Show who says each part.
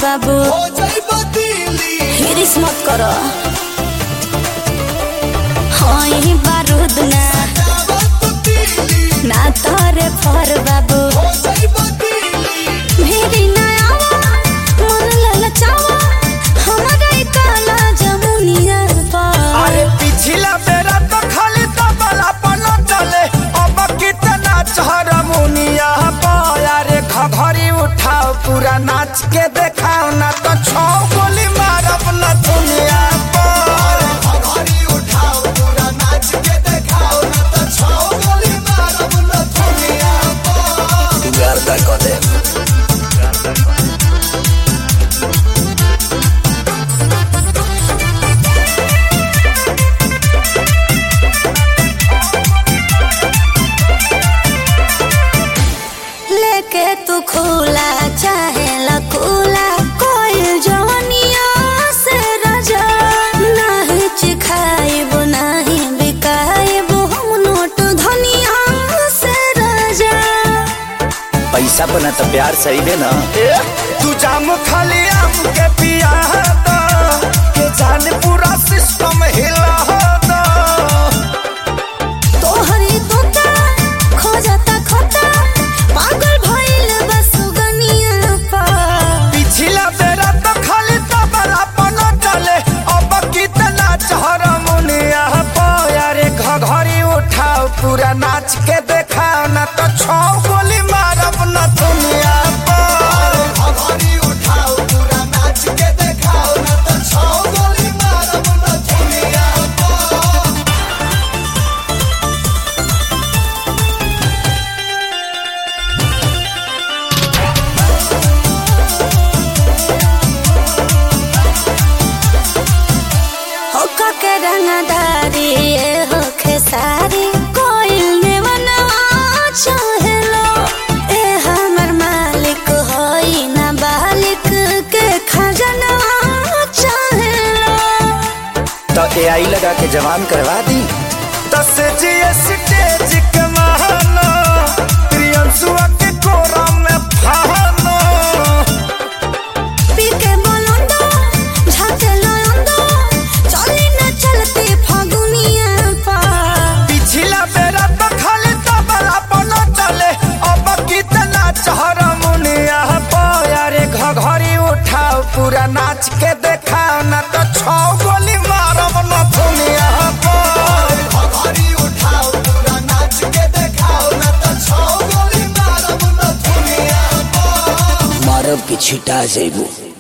Speaker 1: बाबू
Speaker 2: हो जाइबा दिली
Speaker 1: हिरिस मत करो होई बारूद ना ना तोरे फर बाबू
Speaker 2: हो जाइबा दिली
Speaker 1: मेरी नयावा मन ललचावा हमारा काला जमुनिया पर
Speaker 2: अरे पिछला बेरा तो खाली तबला पनो चले अब कितना चहरा मुनिया पाया रे घघरी उठाओ पूरा नाच के देखाओ ना तो छौ गोली मारब न दुनिया पर घघरी उठाओ पूरा नाच के देखाओ ना तो छौ गोली मारब न दुनिया पर गर्दा कर दे
Speaker 1: लेके तू खुला चाहे लकुला कोई जवानिया से राजा नहीं चिखाइब नहीं बिकाइब हम नोट धनिया से राजा
Speaker 3: पैसा बना तो प्यार सही दे ना।
Speaker 2: तू जाम खाली आम के पिया दो के जाने पूरा सिस्टम हिला दो
Speaker 1: तोहरी तोता खोजता खोता पागल भइल बस गनिया पा
Speaker 2: पिछला बेरा तो खाली तबला पनो चले अब कितना चहरा मुनिया पाया रे घघरी उठाओ पूरा नाच के देखाओ ना तो छौ गोली मारब न दुनिया पर घघरी उठाओ पूरा नाच के देखाओ ना तो छौ गोली मारब न दुनिया पर
Speaker 1: हो के रंगदारी ए हो खेसारी कोइल ने बनवा चाहेलो ए हमर मालिक होई ना बालिक के खजनवा चाहेलो
Speaker 3: तो AI लगा के जवान करवा दी।
Speaker 2: दस स्टेज के महानो प्रियंसुआ के कोरा में फानो
Speaker 1: पीके बोलंदो झाके लयंदो चली न चलती फागुनिया पा
Speaker 2: पिछला बेरा तो खाली तबला पनो चले अब कितना चहरा मुनिया पाया रे घघरी उठाओ पूरा नाच के देखाओ ना तो छौ गोली मारब न दुनिया पर घघरी उठाओ पूरा नाच के देखाओ ना तो छौ गोली मारब न दुनिया पर
Speaker 3: मारब की छिटा जेबू।